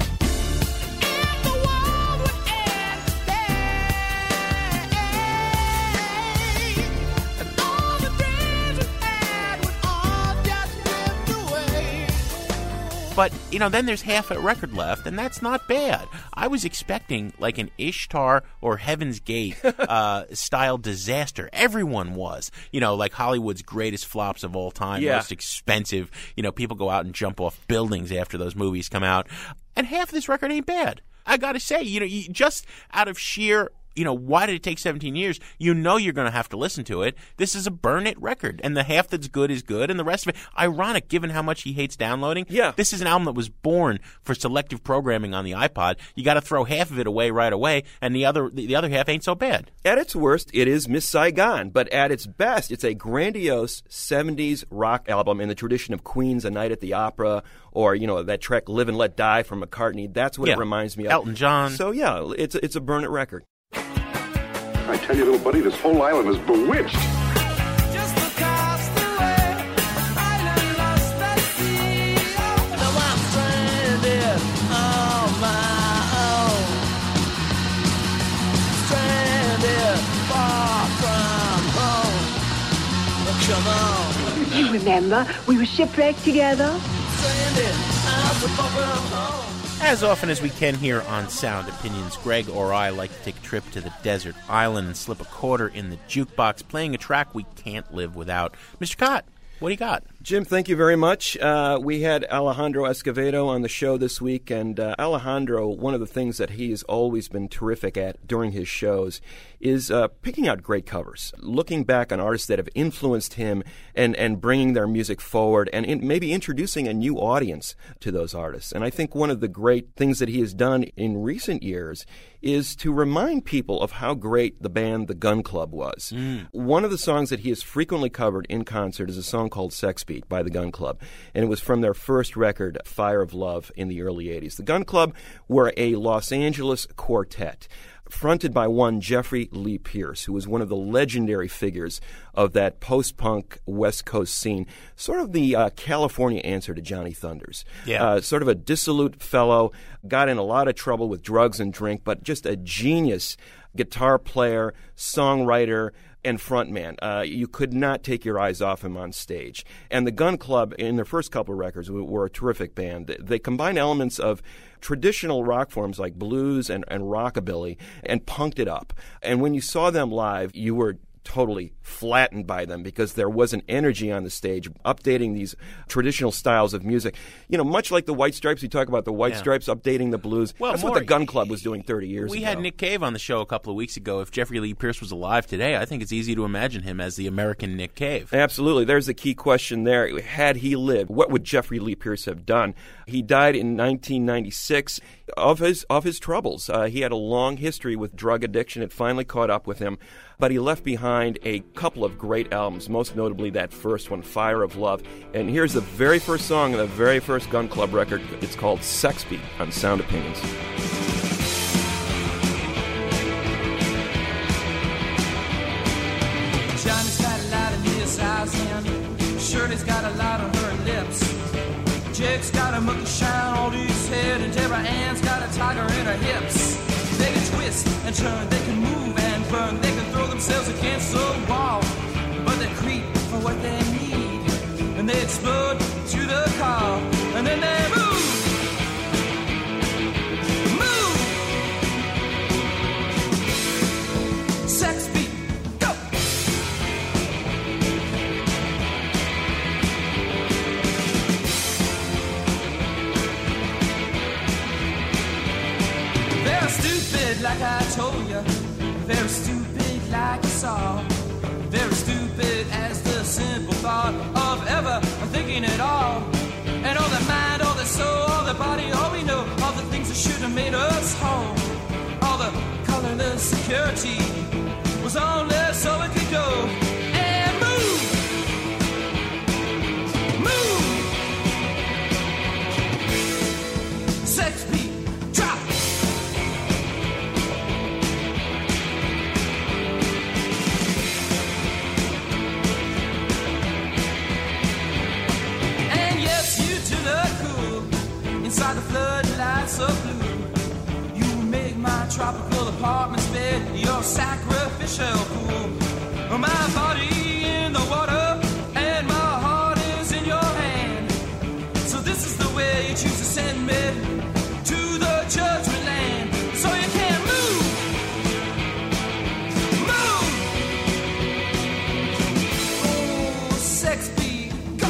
But, you know, then there's half a record left, and that's not bad. I was expecting like an Ishtar or Heaven's Gate uh, style disaster. Everyone was. You know, like Hollywood's greatest flops of all time, Yeah. most expensive. You know, people go out and jump off buildings after those movies come out. And half of this record ain't bad. I got to say, you know, you, just out of sheer... You know, why did it take seventeen years? You know you're going to have to listen to it. This is a burn it record. And the half that's good is good. And the rest of it, ironic, given how much he hates downloading. Yeah. This is an album that was born for selective programming on the iPod. You got to throw half of it away right away. And the other the, the other half ain't so bad. At its worst, it is Miss Saigon, but at its best, it's a grandiose seventies rock album in the tradition of Queen's A Night at the Opera, or, you know, that track Live and Let Die from McCartney. That's what Yeah. it reminds me of. Elton John. So, yeah, it's, it's a burn it record. I tell you, little buddy, this whole island is bewitched. Just across the way, island lost at sea. Now I'm stranded on my own. Stranded far from home. Come on. You remember, we were shipwrecked together. Stranded out so far from home. As often as we can here on Sound Opinions, Greg or I like to take a trip to the desert island and slip a quarter in the jukebox, playing a track we can't live without. Mister Cott, what do you got? Jim, thank you very much. Uh, we had Alejandro Escovedo on the show this week, and uh, Alejandro, one of the things that he has always been terrific at during his shows is uh, picking out great covers, looking back on artists that have influenced him and, and bringing their music forward and in, maybe introducing a new audience to those artists. And I think one of the great things that he has done in recent years is to remind people of how great the band The Gun Club was. Mm. One of the songs that he has frequently covered in concert is a song called Sex Beat by The Gun Club, and it was from their first record, Fire of Love, in the early eighties. The Gun Club were a Los Angeles quartet fronted by one Jeffrey Lee Pierce, who was one of the legendary figures of that post-punk West Coast scene, sort of the uh, California answer to Johnny Thunders. Yeah. Uh, sort of a dissolute fellow, got in a lot of trouble with drugs and drink, but just a genius guitar player, songwriter, and frontman. Uh, you could not take your eyes off him on stage. And the Gun Club, in their first couple of records, were, were a terrific band. They combined elements of traditional rock forms like blues and, and rockabilly and punked it up. And when you saw them live, you were totally flattened by them because there was an energy on the stage updating these traditional styles of music. You know, much like the White Stripes, we talk about the White Yeah. Stripes updating the blues. Well, That's more, what the Gun Club was doing thirty years we ago. had Nick Cave on the show a couple of weeks ago. If Jeffrey Lee Pierce was alive today, I think it's easy to imagine him as the American Nick Cave. Absolutely. There's the key question there. Had he lived, what would Jeffrey Lee Pierce have done? He died in nineteen ninety-six of his of his troubles. Uh, he had a long history with drug addiction. It finally caught up with him. But he left behind a couple of great albums, most notably that first one, Fire of Love. And here's the very first song of the very first Gun Club record. It's called Sex Beat on Sound Opinions. Johnny's got a lot in his eyes and Shirley's got a lot on her lips. Jake's got a monkey shine on his head and Deborah Ann's got a tiger in her hips. They can twist and turn, they can move and burn, they can throw themselves against the wall, but they creep for what they need, and they explode to the car, and then they move, move, sex beat, go! They're stupid like I told you, very stupid like you saw, very stupid as the simple thought of ever thinking at all. And all their mind, all their soul, all their body, all we know, all the things that should have made us whole, all the colorless security was only so it could go and move, move, sex beat, drop. Inside the floodlights of blue, you make my tropical apartment's bed your sacrificial pool. My body in the water and my heart is in your hand. So this is the way you choose to send me to the judgment land. So you can't move, move. Oh, sex beat, go.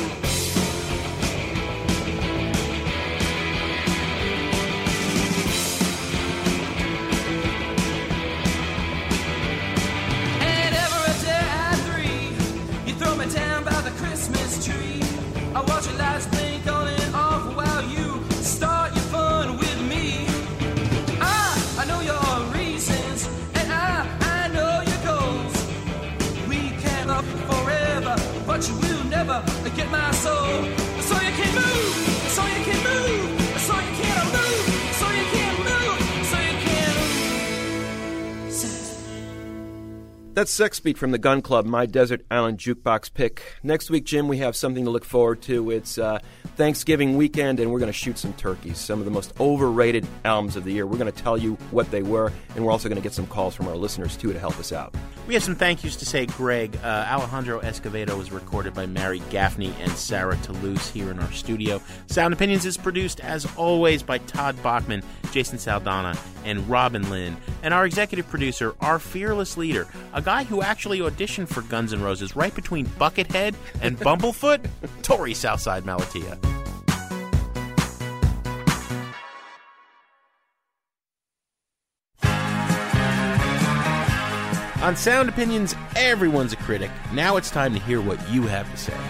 Down by the Christmas tree, I watch your lights blink on and off while you start your fun with me. I, I know your reasons, and I, I know your goals. We can't love forever, but you will never get my soul. So you can move, so you can move, so you can't move, so you can't move, so you can't. Sex. That's Sex Beat from the Gun Club, my Desert Island Jukebox pick. Next week, Jim, we have something to look forward to. It's uh, Thanksgiving weekend, and we're going to shoot some turkeys, some of the most overrated albums of the year. We're going to tell you what they were, and we're also going to get some calls from our listeners, too, to help us out. We have some thank yous to say, Greg. Uh, Alejandro Escovedo was recorded by Mary Gaffney and Sarah Toulouse here in our studio. Sound Opinions is produced, as always, by Todd Bachman, Jason Saldana, and Robin Lynn. And our executive producer, our fearless leader, a guy who actually auditioned for Guns N' Roses right between Buckethead and Bumblefoot, Tori Southside Malatia. On Sound Opinions, everyone's a critic. Now it's time to hear what you have to say.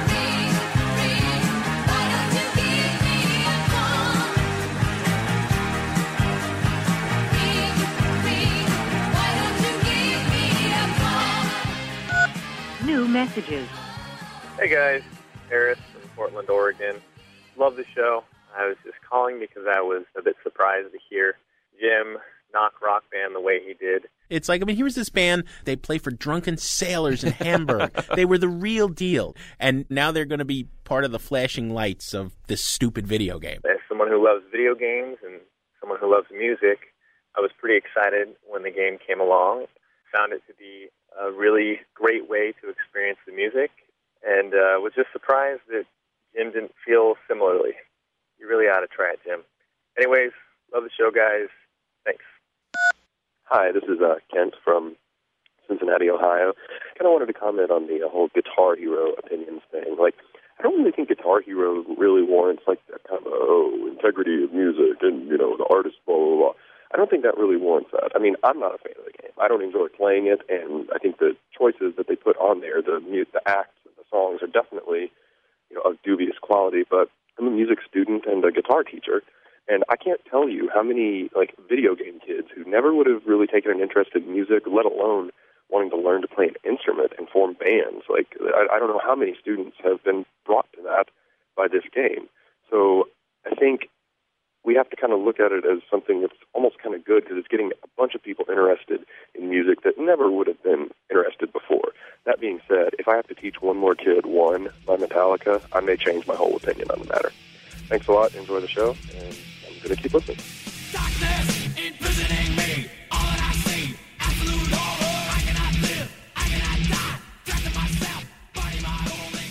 New messages. Hey guys, Harris from Portland, Oregon. Love the show. I was just calling because I was a bit surprised to hear Jim knock Rock Band the way he did. It's like, I mean, here's this band, they play for drunken sailors in Hamburg. They were the real deal. And now they're going to be part of the flashing lights of this stupid video game. As someone who loves video games and someone who loves music, I was pretty excited when the game came along. Found it to be a really great way to experience the music, and uh, was just surprised that Jim didn't feel similarly. You really ought to try it, Jim. Anyways, love the show, guys. Thanks. Hi, this is uh, Kent from Cincinnati, Ohio. Kind of wanted to comment on the uh, whole Guitar Hero opinions thing. Like, I don't really think Guitar Hero really warrants like that kind of oh integrity of music and you know the artist blah blah blah. I don't think that really warrants that. I mean, I'm not a fan of the game. I don't enjoy playing it, and I think the choices that they put on there, the the acts and the songs, are definitely you know of dubious quality. But I'm a music student and a guitar teacher. And I can't tell you how many like video game kids who never would have really taken an interest in music, let alone wanting to learn to play an instrument and form bands. Like I, I don't know how many students have been brought to that by this game. So I think we have to kind of look at it as something that's almost kind of good because it's getting a bunch of people interested in music that never would have been interested before. That being said, if I have to teach one more kid One by Metallica, I may change my whole opinion on the matter. Thanks a lot. Enjoy the show. And I'm going to keep listening. Darkness imprisoning me. All that I see, absolute horror. I cannot live, I cannot die. Trapped in myself, body my only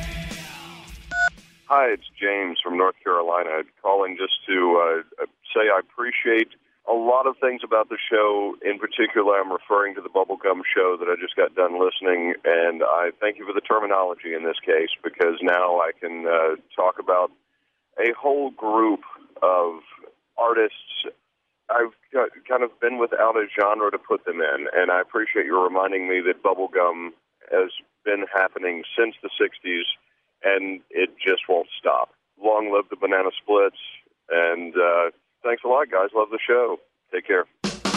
self. Hi, it's James from North Carolina. Calling just to uh, say I appreciate a lot of things about the show. In particular, I'm referring to the Bubblegum show that I just got done listening, and I thank you for the terminology in this case because now I can uh, talk about a whole group of artists I've kind of been without a genre to put them in, and I appreciate you reminding me that bubblegum has been happening since the sixties, and it just won't stop. Long live the Banana Splits, and uh, thanks a lot, guys. Love the show. Take care.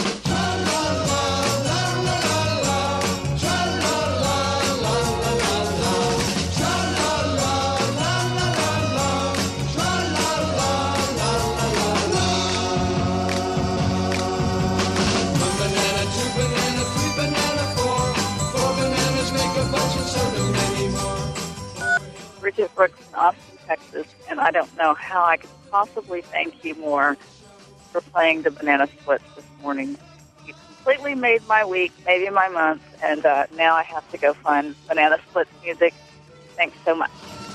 Bridget Brooks in Austin, Texas, and I don't know how I could possibly thank you more for playing the Banana Splits this morning. You completely made my week, maybe my month, and uh, now I have to go find Banana Splits music. Thanks so much.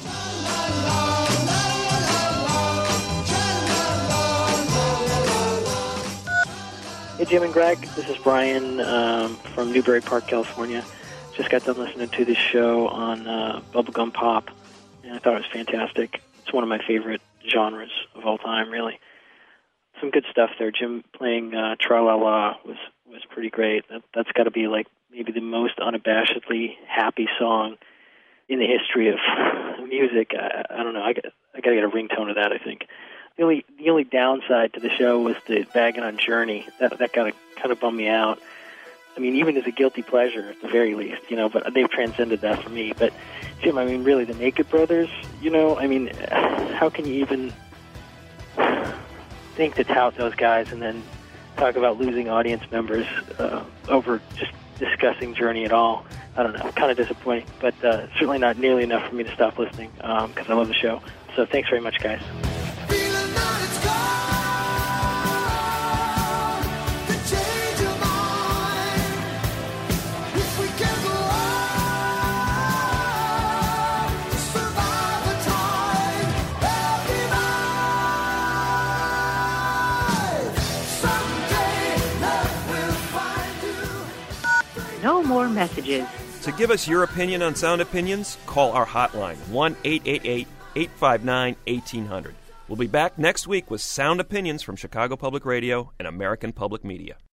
Hey, Jim and Greg. This is Brian um, from Newbury Park, California. Just got done listening to this show on uh, Bubblegum Pop, and I thought it was fantastic. It's one of my favorite genres of all time, really. Some good stuff there. Jim playing uh, Tra-La-La was, was pretty great. That, that's got to be like maybe the most unabashedly happy song in the history of music. I, I don't know. I got, I got to get a ringtone of that, I think. The only the only downside to the show was the bagging on Journey. That that got to kind of bum me out. I mean, even as a guilty pleasure, at the very least, you know, but they've transcended that for me. But, Jim, I mean, really, the Naked Brothers, you know, I mean, how can you even think to tout those guys and then talk about losing audience members uh, over just discussing Journey at all? I don't know, kind of disappointing, but uh, certainly not nearly enough for me to stop listening because um, I love the show. So thanks very much, guys. no more messages. To give us your opinion on Sound Opinions, call our hotline, one eight eight eight, eight five nine, one eight zero zero. We'll be back next week with Sound Opinions from Chicago Public Radio and American Public Media.